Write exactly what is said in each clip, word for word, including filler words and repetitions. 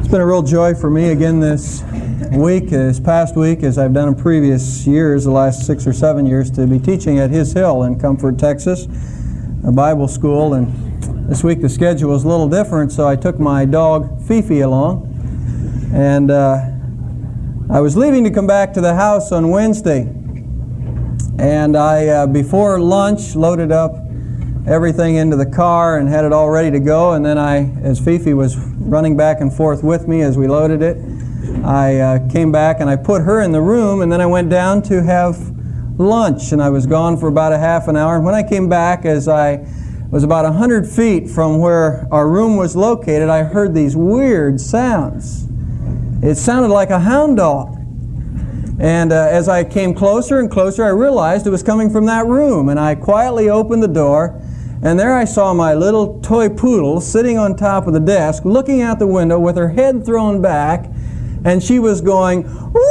It's been a real joy for me again this week, this past week, as I've done in previous years, the last six or seven years, to be teaching at His Hill in Comfort, Texas, a Bible school. And this week the schedule was a little different, so I took my dog Fifi along. And uh, I was leaving to come back to the house on Wednesday. And I, uh, before lunch, loaded up everything into the car and had it all ready to go. And then I, as Fifi was running back and forth with me as we loaded it, I uh, came back and I put her in the room, and then I went down to have lunch. And I was gone for about a half an hour. And when I came back, as I was about a hundred feet from where our room was located, I heard these weird sounds. It sounded like a hound dog. And uh, as I came closer and closer, I realized it was coming from that room. And I quietly opened the door, and there I saw my little toy poodle sitting on top of the desk, looking out the window with her head thrown back, and she was going, "Woo!"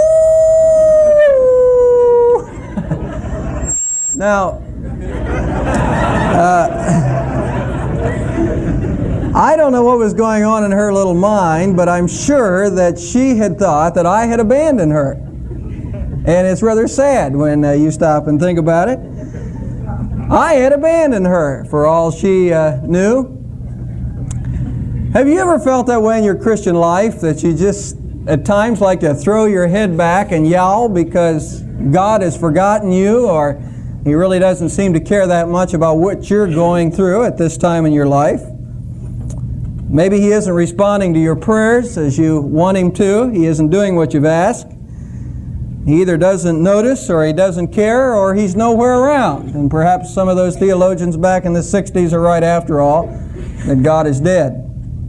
Now, uh, I don't know what was going on in her little mind, but I'm sure that she had thought that I had abandoned her. And it's rather sad when uh, you stop and think about it. I had abandoned her for all she uh, knew. Have you ever felt that way in your Christian life, that you just at times like to throw your head back and yowl because God has forgotten you, or He really doesn't seem to care that much about what you're going through at this time in your life? Maybe He isn't responding to your prayers as you want Him to. He isn't doing what you've asked. He either doesn't notice, or He doesn't care, or He's nowhere around. And perhaps some of those theologians back in the sixties are right after all, that God is dead.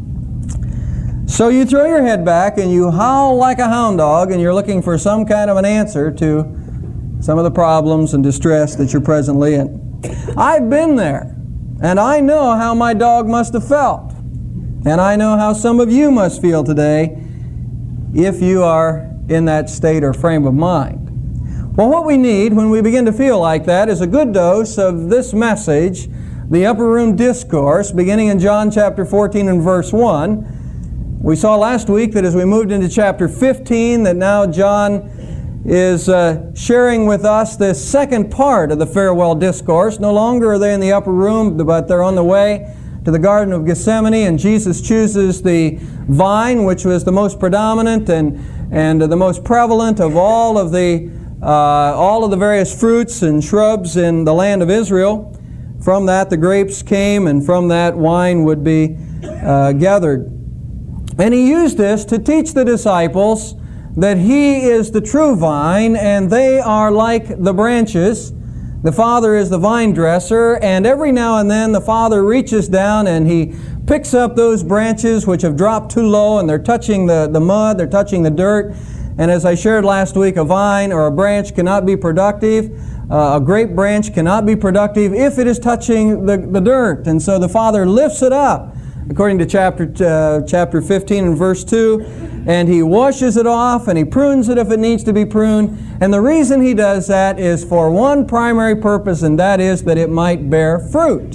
So you throw your head back and you howl like a hound dog, and you're looking for some kind of an answer to some of the problems and distress that you're presently in. I've been there, and I know how my dog must have felt. And I know how some of you must feel today if you are in that state or frame of mind. Well, what we need when we begin to feel like that is a good dose of this message, the Upper Room Discourse, beginning in John chapter fourteen and verse one. We saw last week that as we moved into chapter fifteen, that now John is uh, sharing with us this second part of the farewell discourse. No longer are they in the upper room, but they're on the way to the Garden of Gethsemane, and Jesus chooses the vine, which was the most predominant and and the most prevalent of all of the uh, all of the various fruits and shrubs in the land of Israel. From that the grapes came, and from that wine would be uh, gathered. And He used this to teach the disciples that He is the true vine, and they are like the branches. The Father is the vine dresser, and every now and then the Father reaches down and He picks up those branches which have dropped too low, and they're touching the, the mud, they're touching the dirt. And as I shared last week, a vine or a branch cannot be productive. Uh, a grape branch cannot be productive if it is touching the, the dirt. And so the Father lifts it up, according to chapter, uh, chapter fifteen and verse two, and He washes it off, and He prunes it if it needs to be pruned. And the reason He does that is for one primary purpose, and that is that it might bear fruit.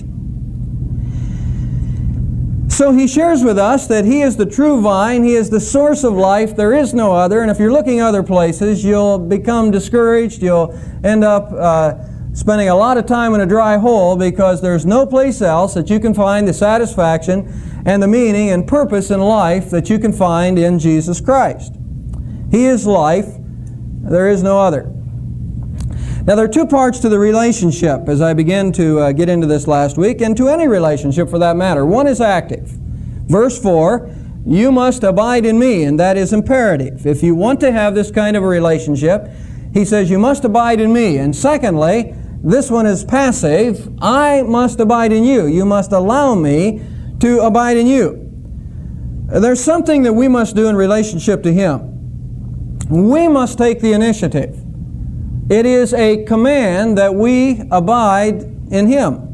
So He shares with us that He is the true vine, He is the source of life, there is no other. And if you're looking other places, you'll become discouraged, you'll end up uh, spending a lot of time in a dry hole, because there's no place else that you can find the satisfaction and the meaning and purpose in life that you can find in Jesus Christ. He is life. There is no other. Now, there are two parts to the relationship, as I began to uh, get into this last week, and to any relationship for that matter. One is active. Verse four, you must abide in me, and that is imperative. If you want to have this kind of a relationship, He says you must abide in me. And secondly, this one is passive. I must abide in you. You must allow me to abide in you. There's something that we must do in relationship to Him. We must take the initiative. It is a command that we abide in Him.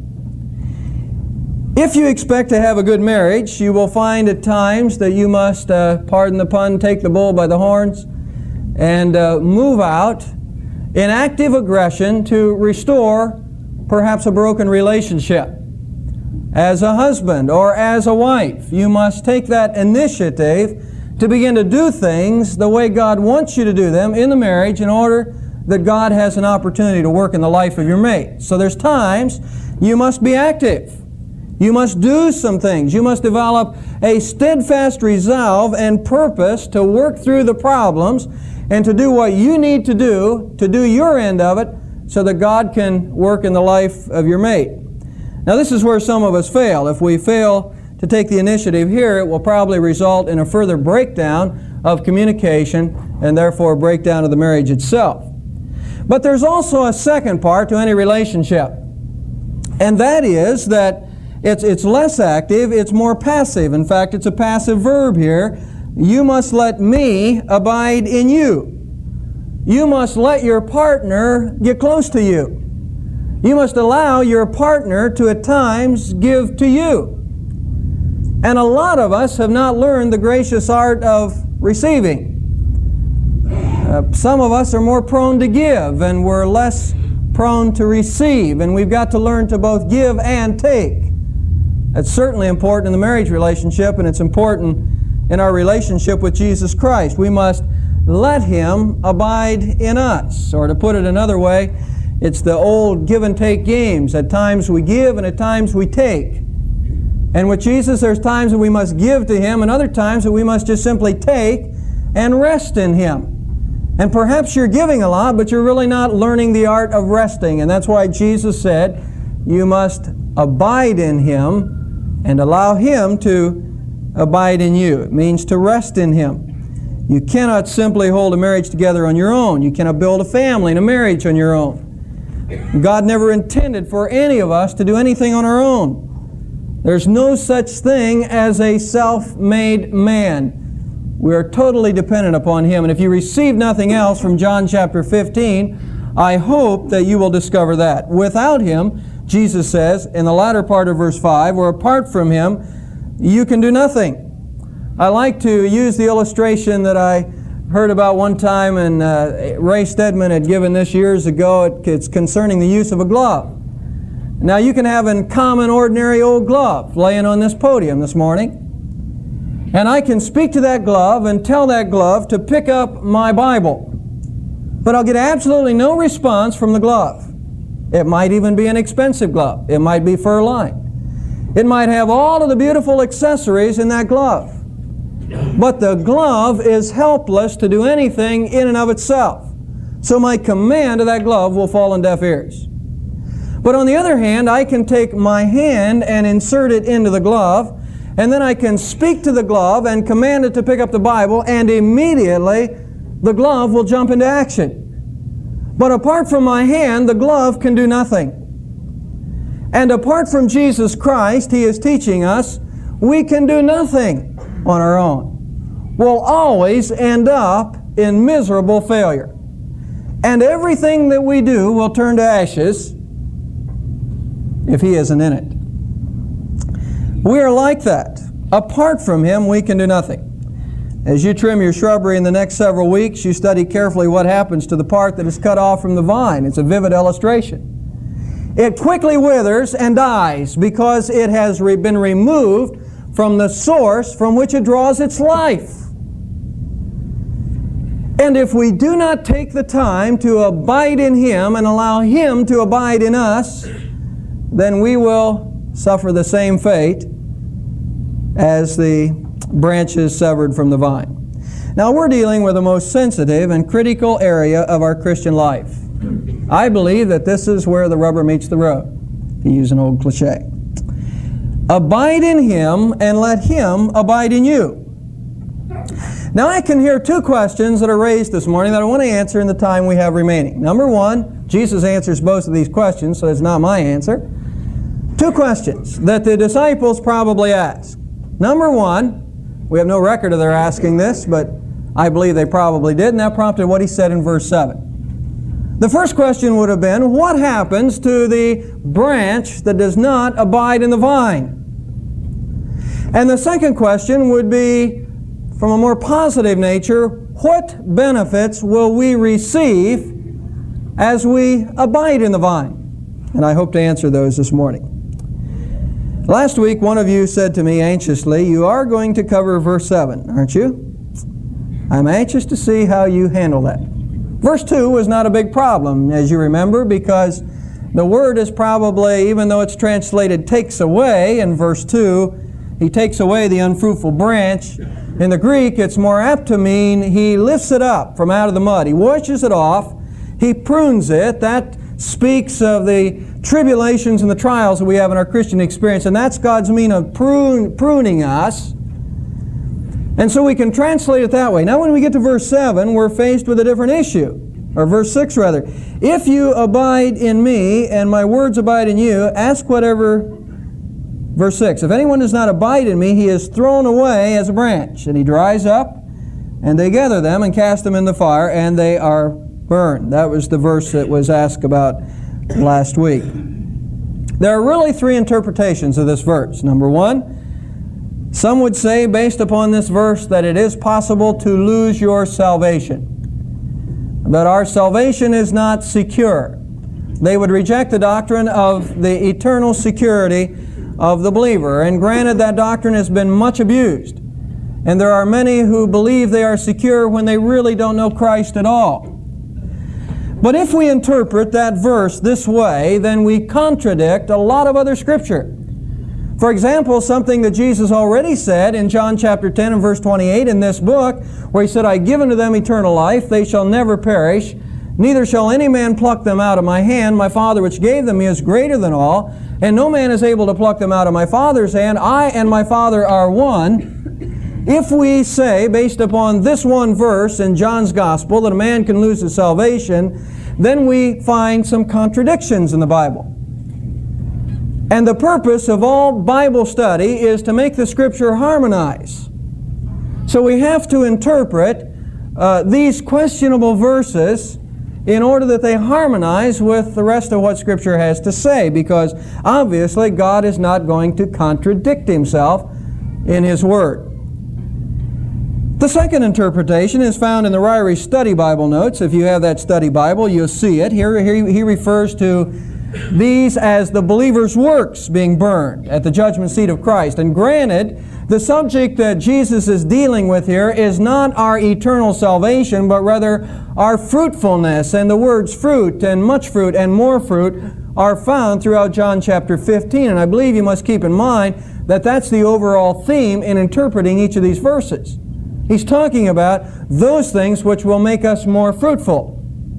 If you expect to have a good marriage, you will find at times that you must, uh, pardon the pun, take the bull by the horns and uh, move out in active aggression to restore perhaps a broken relationship. As a husband or as a wife, you must take that initiative to begin to do things the way God wants you to do them in the marriage in order that God has an opportunity to work in the life of your mate. So there's times you must be active. You must do some things. You must develop a steadfast resolve and purpose to work through the problems and to do what you need to do to do your end of it so that God can work in the life of your mate. Now this is where some of us fail. If we fail to take the initiative here, it will probably result in a further breakdown of communication and therefore a breakdown of the marriage itself. But there's also a second part to any relationship, and that is that it's, it's less active, it's more passive. In fact, it's a passive verb here. You must let me abide in you. You must let your partner get close to you. You must allow your partner to at times give to you. And a lot of us have not learned the gracious art of receiving. Uh, some of us are more prone to give, and we're less prone to receive. And we've got to learn to both give and take. That's certainly important in the marriage relationship, and it's important in our relationship with Jesus Christ. We must let Him abide in us. Or to put it another way, it's the old give and take games. At times we give, and at times we take. And with Jesus, there's times that we must give to Him, and other times that we must just simply take and rest in Him. And perhaps you're giving a lot, but you're really not learning the art of resting. And that's why Jesus said, you must abide in Him and allow Him to abide in you. It means to rest in Him. You cannot simply hold a marriage together on your own. You cannot build a family and a marriage on your own. God never intended for any of us to do anything on our own. There's no such thing as a self-made man. We are totally dependent upon Him. And if you receive nothing else from John chapter fifteen, I hope that you will discover that. Without Him, Jesus says in the latter part of verse five, or apart from Him, you can do nothing. I like to use the illustration that I heard about one time, and uh, Ray Stedman had given this years ago. It, it's concerning the use of a glove. Now you can have a common, ordinary old glove laying on this podium this morning. And I can speak to that glove and tell that glove to pick up my Bible. But I'll get absolutely no response from the glove. It might even be an expensive glove. It might be fur-lined. It might have all of the beautiful accessories in that glove. But the glove is helpless to do anything in and of itself. So my command of that glove will fall on deaf ears. But on the other hand, I can take my hand and insert it into the glove, and then I can speak to the glove and command it to pick up the Bible, and immediately the glove will jump into action. But apart from my hand, the glove can do nothing. And apart from Jesus Christ, He is teaching us, we can do nothing on our own. We'll always end up in miserable failure. And everything that we do will turn to ashes if He isn't in it. We are like that. Apart from Him, we can do nothing. As you trim your shrubbery in the next several weeks, you study carefully what happens to the part that is cut off from the vine. It's a vivid illustration. It quickly withers and dies because it has re- been removed from the source from which it draws its life. And if we do not take the time to abide in Him and allow Him to abide in us, then we will suffer the same fate as the branches severed from the vine. Now we're dealing with the most sensitive and critical area of our Christian life. I believe that this is where the rubber meets the road, to use an old cliche. Abide in Him and let Him abide in you. Now I can hear two questions that are raised this morning that I want to answer in the time we have remaining. Number one, Jesus answers both of these questions, so it's not my answer. Two questions that the disciples probably asked. Number one, we have no record of their asking this, but I believe they probably did, and that prompted what He said in verse seven. The first question would have been, what happens to the branch that does not abide in the vine? And the second question would be, from a more positive nature, what benefits will we receive as we abide in the vine? And I hope to answer those this morning. Last week, one of you said to me anxiously, you are going to cover verse seven, aren't you? I'm anxious to see how you handle that. Verse two was not a big problem, as you remember, because the word is probably, even though it's translated takes away in verse two, he takes away the unfruitful branch. In the Greek, it's more apt to mean he lifts it up from out of the mud. He washes it off. He prunes it. That speaks of the tribulations and the trials that we have in our Christian experience. And that's God's mean of prune, pruning us. And so we can translate it that way. Now when we get to verse seven, we're faced with a different issue. Or verse six rather. If you abide in me and my words abide in you, ask whatever... Verse six, if anyone does not abide in me, he is thrown away as a branch, and he dries up, and they gather them and cast them in the fire, and they are burned. That was the verse that was asked about last week. There are really three interpretations of this verse. Number one, some would say, based upon this verse, that it is possible to lose your salvation, that our salvation is not secure. They would reject the doctrine of the eternal security of the believer. And granted, that doctrine has been much abused. And there are many who believe they are secure when they really don't know Christ at all. But if we interpret that verse this way, then we contradict a lot of other Scripture. For example, something that Jesus already said in John chapter ten and verse twenty-eight in this book, where He said, I give unto them eternal life, they shall never perish, neither shall any man pluck them out of my hand. My Father which gave them me is greater than all, and no man is able to pluck them out of my Father's hand. I and my Father are one. If we say, based upon this one verse in John's Gospel, that a man can lose his salvation, then we find some contradictions in the Bible. And the purpose of all Bible study is to make the Scripture harmonize. So we have to interpret uh, these questionable verses in order that they harmonize with the rest of what Scripture has to say, because obviously God is not going to contradict Himself in His Word. The second interpretation is found in the Ryrie Study Bible Notes. If you have that study Bible, you'll see it. Here, here he refers to these as the believer's works being burned at the judgment seat of Christ. And granted, the subject that Jesus is dealing with here is not our eternal salvation, but rather our fruitfulness. And the words fruit and much fruit and more fruit are found throughout John chapter fifteen. And I believe you must keep in mind that that's the overall theme in interpreting each of these verses. He's talking about those things which will make us more fruitful.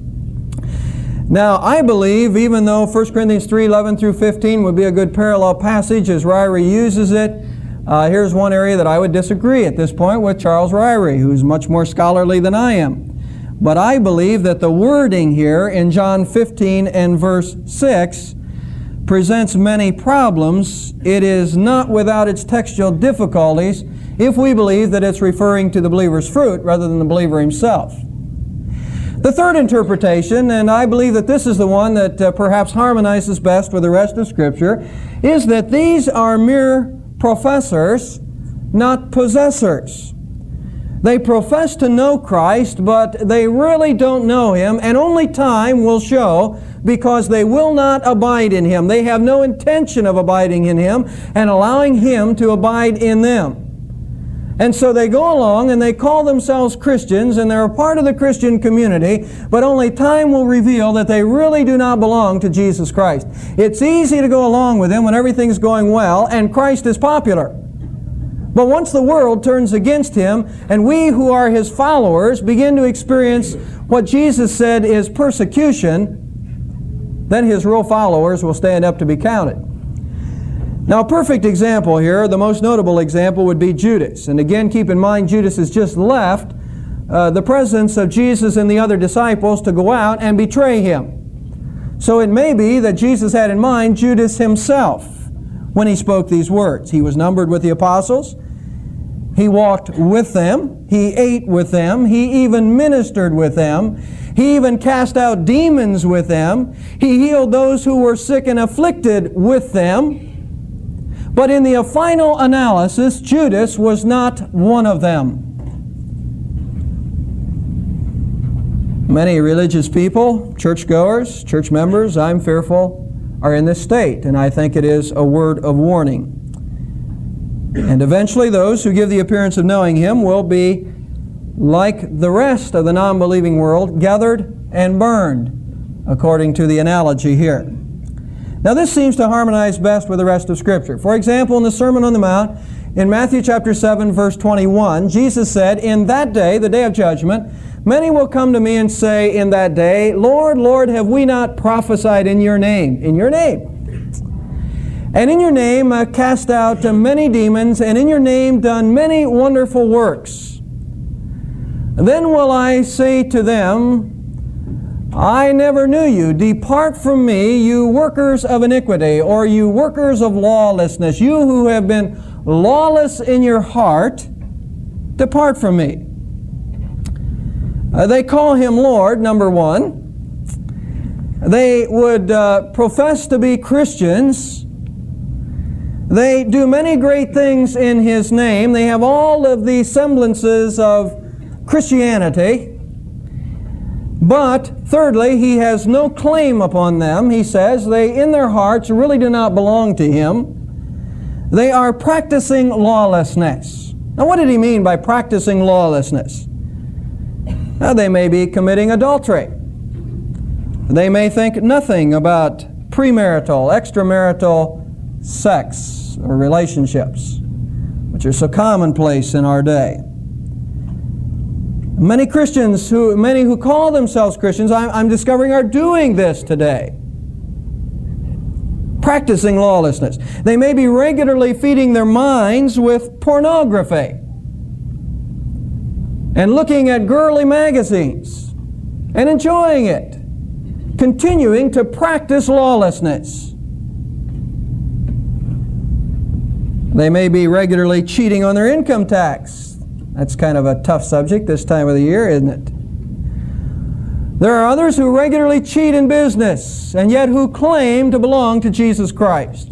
Now, I believe, even though First Corinthians three eleven through fifteen would be a good parallel passage as Ryrie uses it, uh, here's one area that I would disagree at this point with Charles Ryrie, who's much more scholarly than I am. But I believe that the wording here in John fifteen and verse six presents many problems. It is not without its textual difficulties if we believe that it's referring to the believer's fruit rather than the believer himself. The third interpretation, and I believe that this is the one that uh, perhaps harmonizes best with the rest of Scripture, is that these are mere professors, not possessors. They profess to know Christ, but they really don't know Him, and only time will show, because they will not abide in Him. They have no intention of abiding in Him and allowing Him to abide in them. And so they go along and they call themselves Christians, and they're a part of the Christian community, but only time will reveal that they really do not belong to Jesus Christ. It's easy to go along with Him when everything's going well and Christ is popular. But once the world turns against Him and we who are His followers begin to experience what Jesus said is persecution, then His real followers will stand up to be counted. Now, a perfect example here, the most notable example, would be Judas. And again, keep in mind, Judas has just left uh, the presence of Jesus and the other disciples to go out and betray Him. So it may be that Jesus had in mind Judas himself when He spoke these words. He was numbered with the apostles. He walked with them. He ate with them. He even ministered with them. He even cast out demons with them. He healed those who were sick and afflicted with them. But in the final analysis, Judas was not one of them. Many religious people, churchgoers, church members, I'm fearful, are in this state, and I think it is a word of warning. And eventually those who give the appearance of knowing Him will be like the rest of the non-believing world, gathered and burned, according to the analogy here. Now this seems to harmonize best with the rest of Scripture. For example, in the Sermon on the Mount, in Matthew chapter seven, verse twenty-one, Jesus said, "In that day, the day of judgment, many will come to me and say in that day, Lord, Lord, have we not prophesied in your name?" In your name. "And in your name uh, cast out uh, many demons, and in your name done many wonderful works. Then will I say to them, I never knew you. Depart from me, you workers of iniquity," or you workers of lawlessness. "You who have been lawless in your heart, depart from me." Uh, they call Him Lord, number one. They would uh, profess to be Christians. They do many great things in His name. They have all of the semblances of Christianity. But, thirdly, He has no claim upon them. He says they, in their hearts, really do not belong to Him. They are practicing lawlessness. Now, what did He mean by practicing lawlessness? Now, they may be committing adultery. They may think nothing about premarital, extramarital sex or relationships, which are so commonplace in our day. Many Christians, who, many who call themselves Christians, I'm, I'm discovering are doing this today. Practicing lawlessness. They may be regularly feeding their minds with pornography and looking at girly magazines and enjoying it, continuing to practice lawlessness. They may be regularly cheating on their income tax. That's kind of a tough subject this time of the year, isn't it? There are others who regularly cheat in business and yet who claim to belong to Jesus Christ.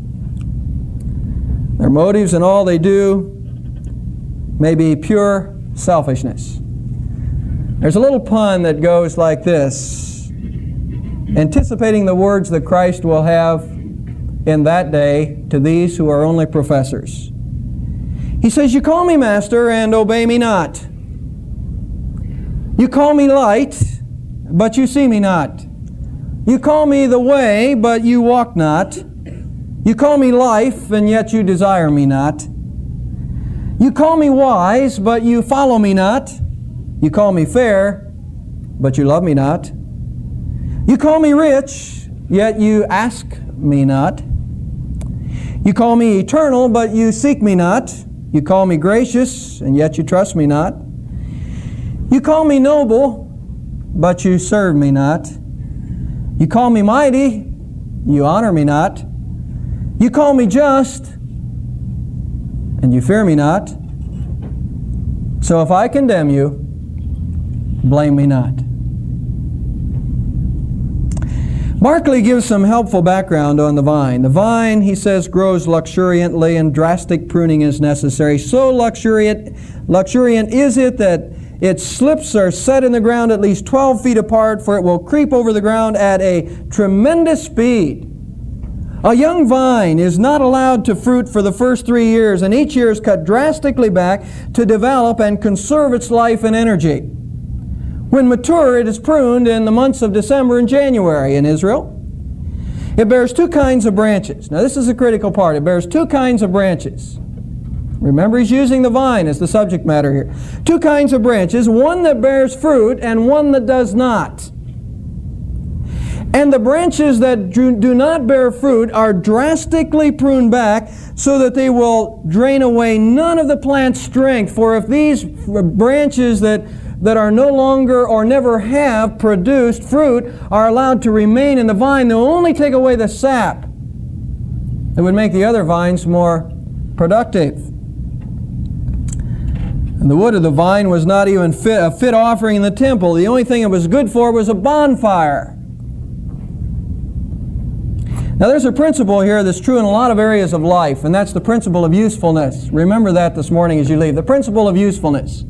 Their motives in all they do may be pure selfishness. There's a little pun that goes like this, anticipating the words that Christ will have in that day to these who are only professors. He says, "You call me Master and obey me not. You call me light, but you see me not. You call me the way, but you walk not. You call me life, and yet you desire me not. You call me wise, but you follow me not. You call me fair, but you love me not. You call me rich, yet you ask me not. You call me eternal, but you seek me not. You call me gracious, and yet you trust me not. You call me noble, but you serve me not. You call me mighty, you honor me not. You call me just, and you fear me not. So if I condemn you, blame me not." Barclay gives some helpful background on the vine. The vine, he says, grows luxuriantly and drastic pruning is necessary. So luxuriant, luxuriant is it that its slips are set in the ground at least twelve feet apart, for it will creep over the ground at a tremendous speed. A young vine is not allowed to fruit for the first three years, and each year is cut drastically back to develop and conserve its life and energy. When mature, it is pruned in the months of December and January in Israel. It bears two kinds of branches. Now this is a critical part. It bears two kinds of branches. Remember, he's using the vine as the subject matter here. Two kinds of branches, one that bears fruit and one that does not. And the branches that do not bear fruit are drastically pruned back so that they will drain away none of the plant's strength. For if these branches that that are no longer or never have produced fruit are allowed to remain in the vine, they'll only take away the sap. It would make the other vines more productive. And the wood of the vine was not even fit, a fit offering in the temple. The only thing it was good for was a bonfire. Now there's a principle here that's true in a lot of areas of life, and that's the principle of usefulness. Remember that this morning as you leave. The principle of usefulness.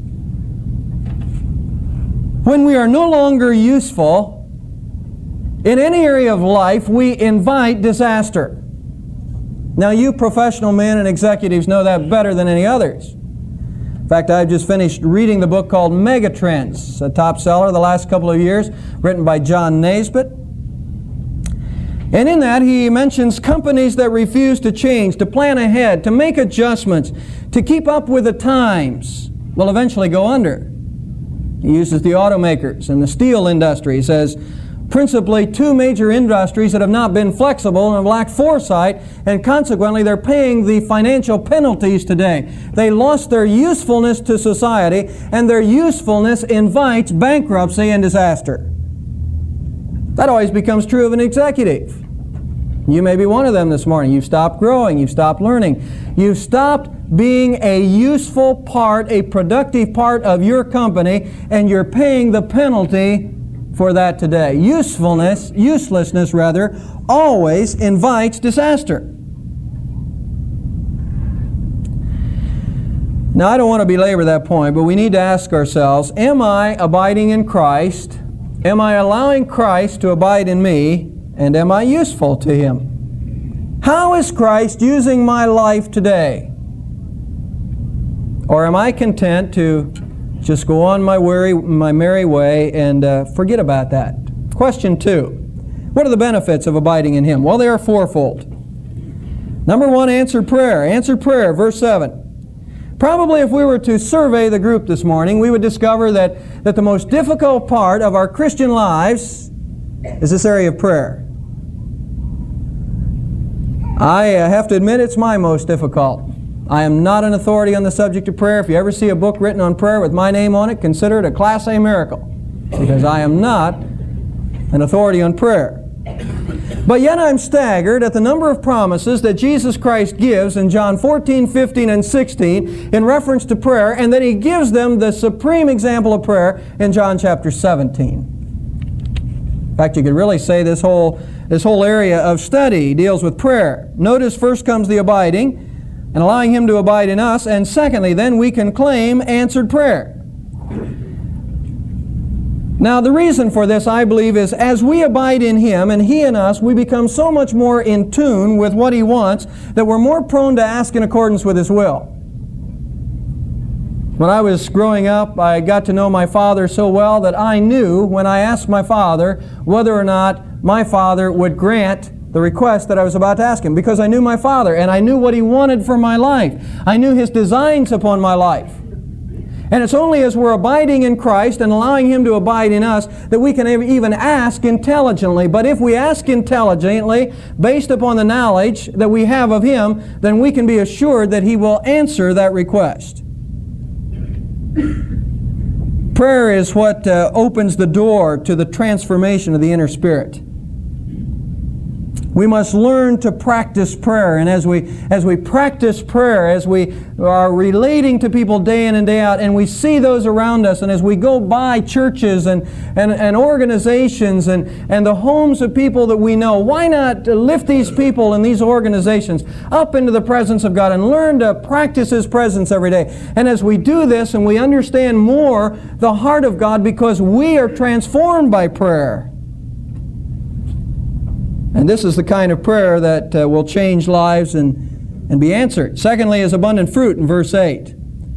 When we are no longer useful in any area of life, we invite disaster. Now you professional men and executives know that better than any others. fact, I've just finished reading the book called Megatrends, a top seller the last couple of years, written by John Naisbitt. And in that, he mentions companies that refuse to change, to plan ahead, to make adjustments, to keep up with the times, will eventually go under. He uses the automakers and the steel industry. He says, principally two major industries that have not been flexible and have lacked foresight, and consequently they're paying the financial penalties today. They lost their usefulness to society, and their usefulness invites bankruptcy and disaster. That always becomes true of an executive. You may be one of them this morning. You've stopped growing. You've stopped learning. You've stopped being a useful part, a productive part of your company, and you're paying the penalty for that today. Usefulness, uselessness rather, always invites disaster. Now, I don't want to belabor that point, but we need to ask ourselves, am I abiding in Christ? Am I allowing Christ to abide in me? And am I useful to Him? How is Christ using my life today? Or am I content to just go on my, weary, my merry way and uh, forget about that? Question two. What are the benefits of abiding in Him? Well, they are fourfold. Number one, answered prayer. Answered prayer, verse seven. Probably if we were to survey the group this morning, we would discover that, that the most difficult part of our Christian lives is this area of prayer. I uh, have to admit it's my most difficult. I am not an authority on the subject of prayer. If you ever see a book written on prayer with my name on it, consider it a Class A miracle, because I am not an authority on prayer. But yet I'm staggered at the number of promises that Jesus Christ gives in John fourteen, fifteen, and sixteen in reference to prayer, and that He gives them the supreme example of prayer in John chapter seventeen. In fact, you could really say this whole, this whole area of study deals with prayer. Notice first comes the abiding, and allowing Him to abide in us, and secondly, then we can claim answered prayer. Now, the reason for this, I believe, is as we abide in Him and He in us, we become so much more in tune with what He wants that we're more prone to ask in accordance with His will. When I was growing up, I got to know my father so well that I knew when I asked my father whether or not my father would grant the request that I was about to ask Him, because I knew my father and I knew what He wanted for my life. I knew His designs upon my life. And it's only as we're abiding in Christ and allowing Him to abide in us that we can even ask intelligently. But if we ask intelligently, based upon the knowledge that we have of Him, then we can be assured that He will answer that request. Prayer is what uh, opens the door to the transformation of the inner spirit. We must learn to practice prayer, and as we as we practice prayer, as we are relating to people day in and day out, and we see those around us, and as we go by churches and, and, and organizations and, and the homes of people that we know, why not lift these people and these organizations up into the presence of God and learn to practice His presence every day? And as we do this and we understand more the heart of God, because we are transformed by prayer. And this is the kind of prayer that uh, will change lives and, and be answered. Secondly is abundant fruit in verse eight.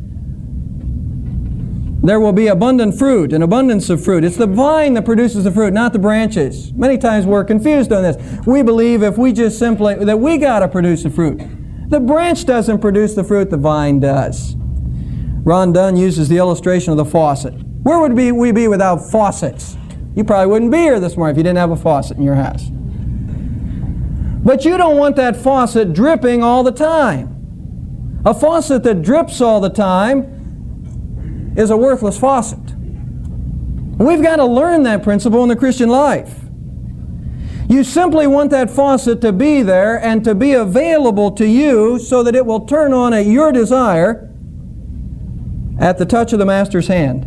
There will be abundant fruit, an abundance of fruit. It's the vine that produces the fruit, not the branches. Many times we're confused on this. We believe if we just simply, that we got to produce the fruit. The branch doesn't produce the fruit, the vine does. Ron Dunn uses the illustration of the faucet. Where would we be without faucets? You probably wouldn't be here this morning if you didn't have a faucet in your house. But you don't want that faucet dripping all the time. A faucet that drips all the time is a worthless faucet. We've got to learn that principle in the Christian life. You simply want that faucet to be there and to be available to you so that it will turn on at your desire at the touch of the Master's hand.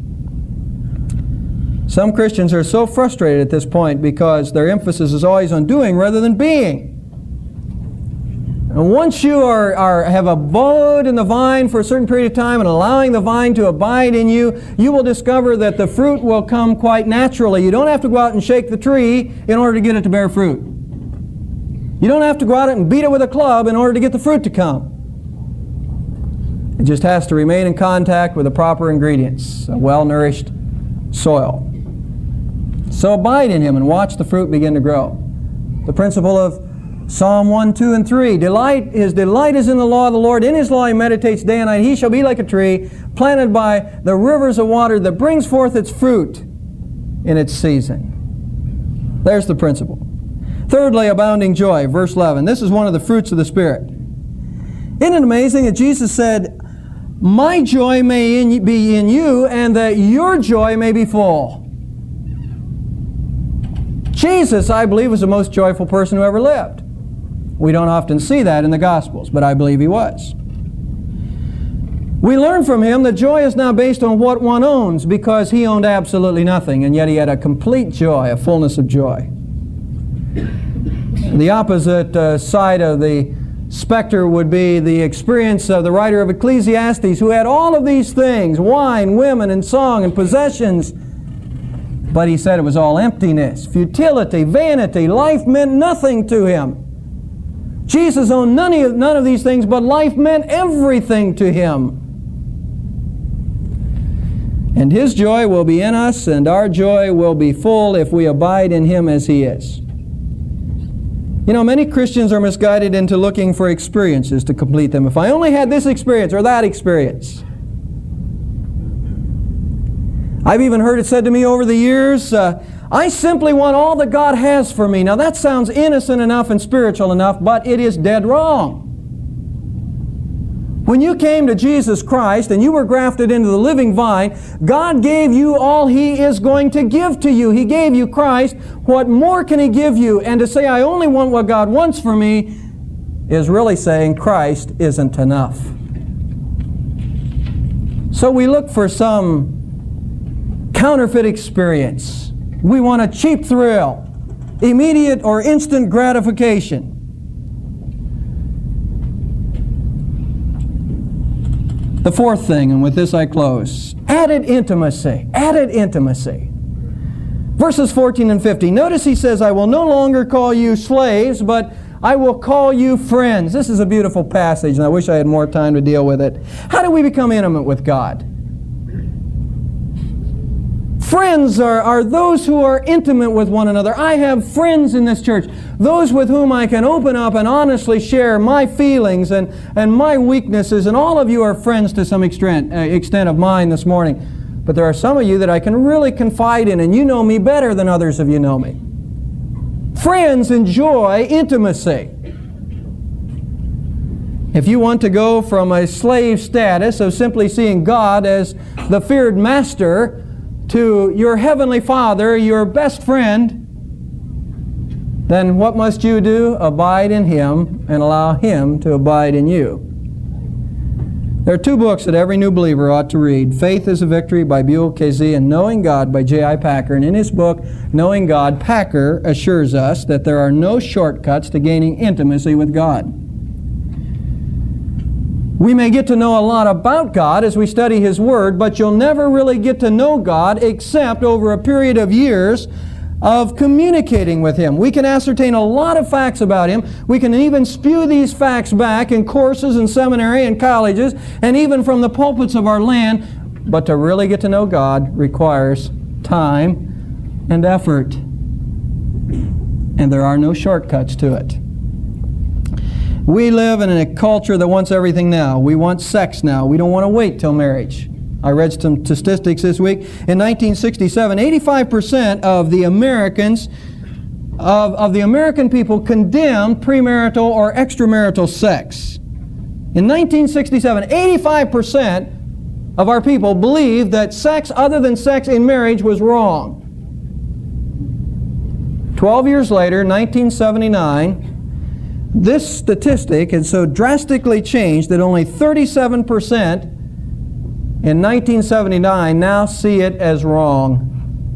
Some Christians are so frustrated at this point because their emphasis is always on doing rather than being. And once you are, are, have abode in the vine for a certain period of time and allowing the vine to abide in you, you will discover that the fruit will come quite naturally. You don't have to go out and shake the tree in order to get it to bear fruit. You don't have to go out and beat it with a club in order to get the fruit to come. It just has to remain in contact with the proper ingredients, a well-nourished soil. So abide in Him and watch the fruit begin to grow. The principle of Psalm one, two, and three. Delight, his delight is in the law of the Lord. In His law he meditates day and night. He shall be like a tree planted by the rivers of water that brings forth its fruit in its season. There's the principle. Thirdly, abounding joy. Verse eleven. This is one of the fruits of the Spirit. Isn't it amazing that Jesus said, my joy may in, be in you, and that your joy may be full. Jesus, I believe, was the most joyful person who ever lived. We don't often see that in the Gospels, but I believe He was. We learn from Him that joy is not based on what one owns, because He owned absolutely nothing, and yet He had a complete joy, a fullness of joy. The opposite uh, side of the specter would be the experience of the writer of Ecclesiastes, who had all of these things, wine, women, and song, and possessions, but he said it was all emptiness, futility, vanity. Life meant nothing to him. Jesus owned none of, none of these things, but life meant everything to Him. And His joy will be in us, and our joy will be full if we abide in Him as He is. You know, many Christians are misguided into looking for experiences to complete them. If I only had this experience or that experience. I've even heard it said to me over the years, uh, I simply want all that God has for me. Now that sounds innocent enough and spiritual enough, but it is dead wrong. When you came to Jesus Christ and you were grafted into the living vine, God gave you all He is going to give to you. He gave you Christ. What more can He give you? And to say, I only want what God wants for me, is really saying Christ isn't enough. So we look for some counterfeit experience. We want a cheap thrill, immediate or instant gratification. The fourth thing, and with this I close, added intimacy. Added intimacy. Verses fourteen and fifteen. Notice he says, I will no longer call you slaves, but I will call you friends. This is a beautiful passage, and I wish I had more time to deal with it. How do we become intimate with God? Friends are, are those who are intimate with one another. I have friends in this church, those with whom I can open up and honestly share my feelings and, and my weaknesses, and all of you are friends to some extent, uh, extent of mine this morning. But there are some of you that I can really confide in, and you know me better than others of you know me. Friends enjoy intimacy. If you want to go from a slave status of simply seeing God as the feared master to your Heavenly Father, your best friend, then what must you do? Abide in Him and allow Him to abide in you. There are two books that every new believer ought to read. Faith is a Victory by Buell K Z and Knowing God by J I Packer. And in his book, Knowing God, Packer assures us that there are no shortcuts to gaining intimacy with God. We may get to know a lot about God as we study His Word, but you'll never really get to know God except over a period of years of communicating with Him. We can ascertain a lot of facts about Him. We can even spew these facts back in courses in seminary and colleges and even from the pulpits of our land. But to really get to know God requires time and effort. And there are no shortcuts to it. We live in a culture that wants everything now. We want sex now. We don't want to wait till marriage. I read some statistics this week. In nineteen sixty-seven, eighty-five percent of the Americans, of, of the American people condemned premarital or extramarital sex. In nineteen sixty-seven, eighty-five percent of our people believed that sex other than sex in marriage was wrong. Twelve years later, nineteen seventy-nine, this statistic had so drastically changed that only thirty-seven percent in nineteen seventy-nine now see it as wrong.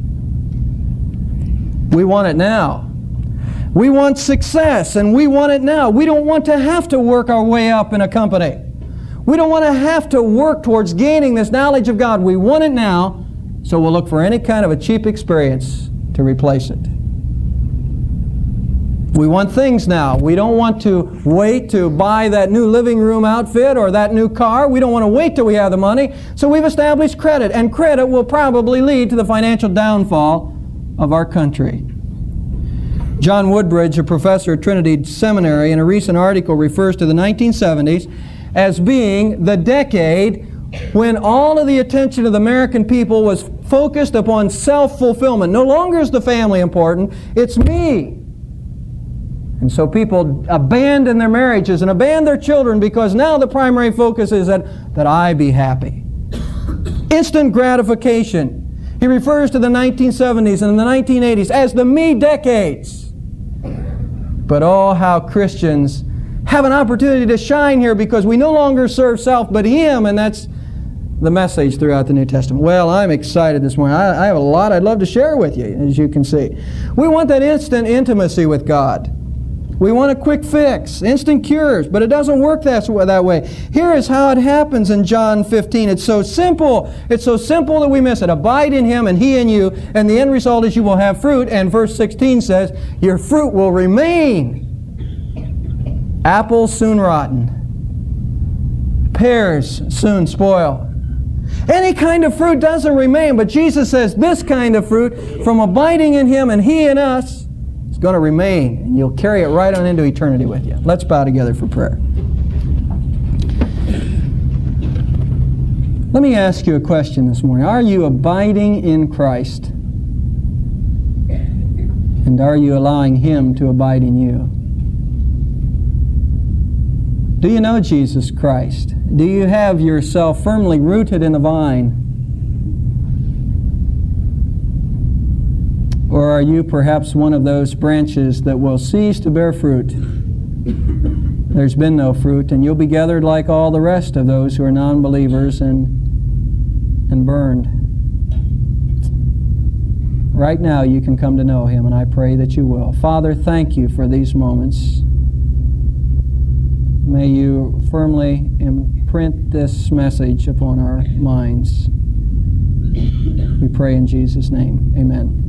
We want it now. We want success, and we want it now. We don't want to have to work our way up in a company. We don't want to have to work towards gaining this knowledge of God. We want it now, so we'll look for any kind of a cheap experience to replace it. We want things now. We don't want to wait to buy that new living room outfit or that new car. We don't want to wait till we have the money. So we've established credit, and credit will probably lead to the financial downfall of our country. John Woodbridge, a professor at Trinity Seminary, in a recent article refers to the nineteen seventies as being the decade when all of the attention of the American people was focused upon self-fulfillment. No longer is the family important, it's me. And so people abandon their marriages and abandon their children because now the primary focus is that, that I be happy. Instant gratification. He refers to the nineteen seventies and the nineteen eighties as the me decades. But oh, how Christians have an opportunity to shine here because we no longer serve self but Him, and that's the message throughout the New Testament. Well, I'm excited this morning. I, I have a lot I'd love to share with you, as you can see. We want that instant intimacy with God. We want a quick fix, instant cures, but it doesn't work that, that way. Here is how it happens in John fifteen. It's so simple. It's so simple that we miss it. Abide in Him and He in you, and the end result is you will have fruit. And verse sixteen says, your fruit will remain. Apples soon rotten. Pears soon spoil. Any kind of fruit doesn't remain, but Jesus says this kind of fruit, from abiding in Him and He in us, going to remain, and you'll carry it right on into eternity with you. Let's bow together for prayer. Let me ask you a question this morning. Are you abiding in Christ? And are you allowing Him to abide in you? Do you know Jesus Christ? Do you have yourself firmly rooted in the vine? Or are you perhaps one of those branches that will cease to bear fruit? There's been no fruit, and you'll be gathered like all the rest of those who are non-believers and, and burned. Right now you can come to know Him, and I pray that you will. Father, thank you for these moments. May you firmly imprint this message upon our minds. We pray in Jesus' name. Amen.